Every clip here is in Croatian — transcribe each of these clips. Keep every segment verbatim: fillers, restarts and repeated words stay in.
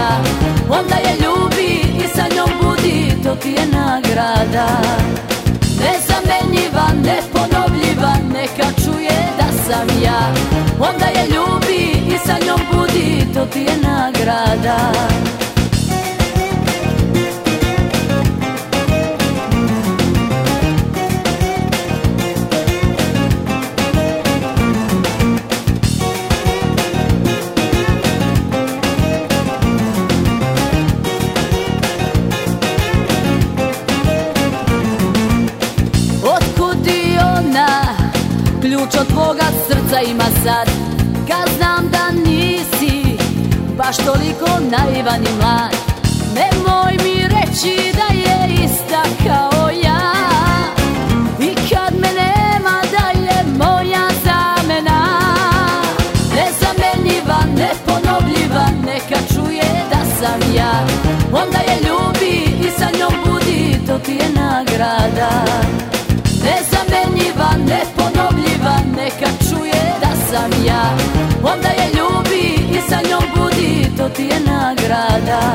ja. Onda je ljubi i sa njom budi, to ti je nagrada. Nezamenjiva, neponovljiva, neka čuje da sam ja. Onda je ljubi i sa njom budi, to ti je nagrada. Ključ od tvoga srca ima sad, kad znam da nisi baš toliko naivan i mlad. Nemoj mi reći da je ista kao ja, i kad me nema da je moja zamena. Nezamenjiva, neponovljiva, neka čuje da sam ja. Onda je ljubi i sa njom budi, to ti je nagrada. Nezamenjiva, neponovljiva, neka čuje da sam ja. Onda je ljubi i sa njom budi, to ti je nagrada.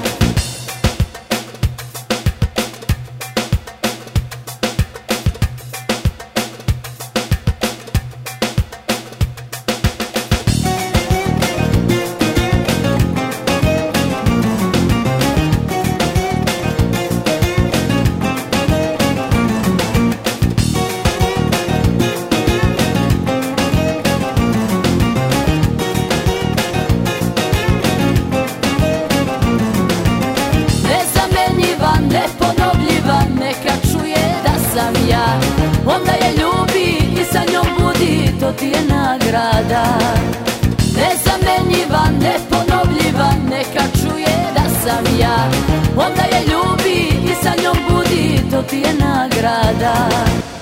Neponovljiva, neka čuje da sam ja. Onda je ljubi i sa njom budi, to ti je nagrada. Nezamenjiva, neponovljiva, neka čuje da sam ja. Onda je ljubi i sa njom budi, to ti je nagrada.